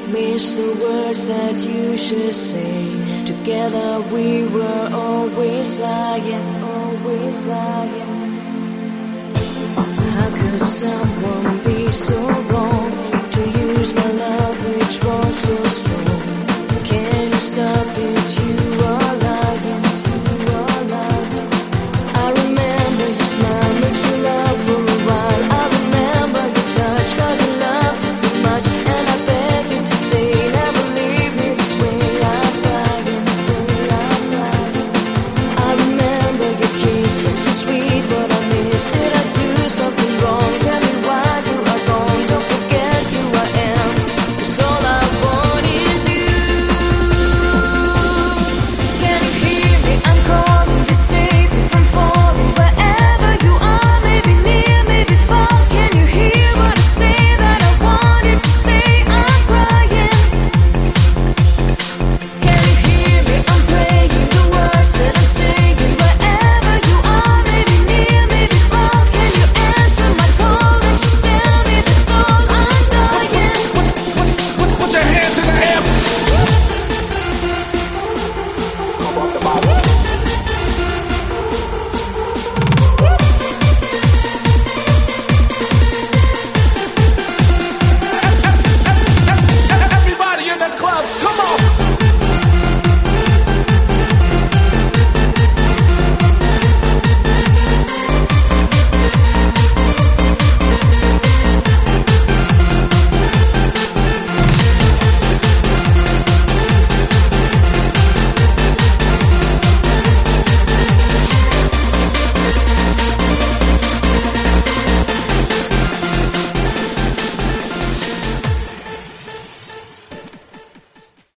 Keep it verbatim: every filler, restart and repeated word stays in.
miss the words that you should say. Together we were always flying, always flying. How could someone be so wrong to use my love which was so strong?